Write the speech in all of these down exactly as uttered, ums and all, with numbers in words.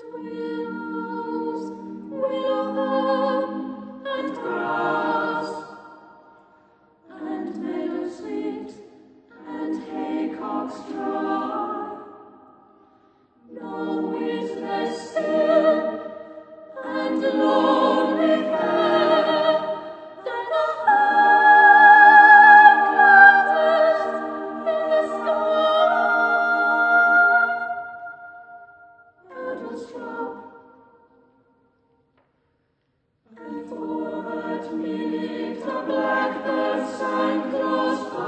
willows, willow and grass, and meadow sweet and haycocks dry. No is less still and lonely fair than the high cloudlets in the sky. Petals drop, and for that minute a blackbird sang close by.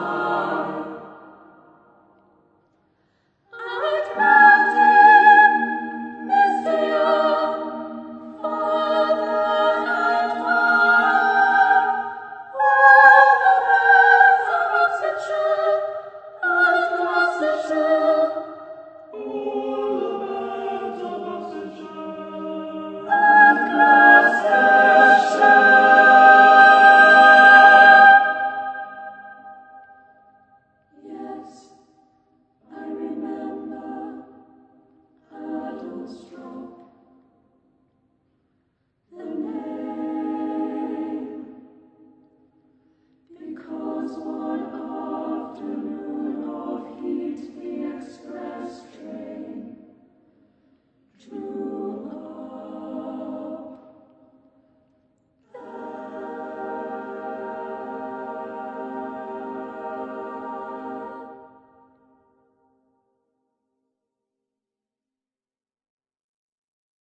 And round him, mistier, farther and far, all the birds of Oxfordshire and Gloucestershire, all the birds of Oxfordshire and Gloucestershire. Yes, I remember Adolf's drop, the name, because one afternoon of heat the express train